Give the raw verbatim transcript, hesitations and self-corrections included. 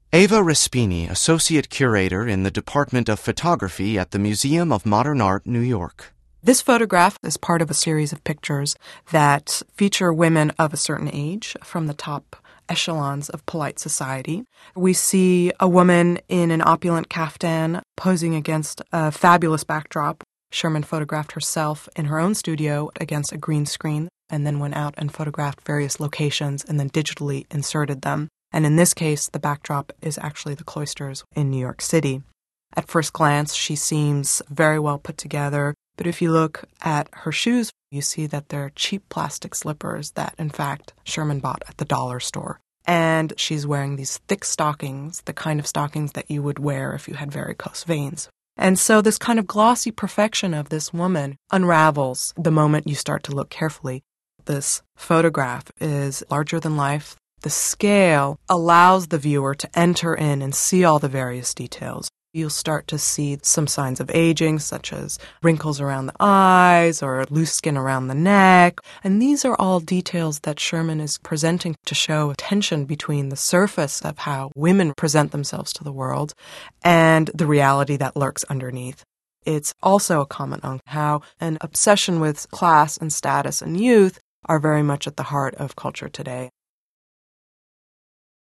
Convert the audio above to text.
Ava Respini, Associate Curator in the Department of Photography at the Museum of Modern Art, New York. This photograph is part of a series of pictures that feature women of a certain age from the top echelons of polite society. We see a woman in an opulent caftan posing against a fabulous backdrop. Sherman photographed herself in her own studio against a green screen and then went out and photographed various locations and then digitally inserted them. And in this case, the backdrop is actually the cloisters in New York City. At first glance, she seems very well put together, but if you look at her shoes, you see that they're cheap plastic slippers that, in fact, Sherman bought at the dollar store. And she's wearing these thick stockings, the kind of stockings that you would wear if you had varicose veins. And so this kind of glossy perfection of this woman unravels the moment you start to look carefully. This photograph is larger than life. The scale allows the viewer to enter in and see all the various details. You'll start to see some signs of aging, such as wrinkles around the eyes or loose skin around the neck. And these are all details that Sherman is presenting to show tension between the surface of how women present themselves to the world and the reality that lurks underneath. It's also a comment on how an obsession with class and status and youth are very much at the heart of culture today.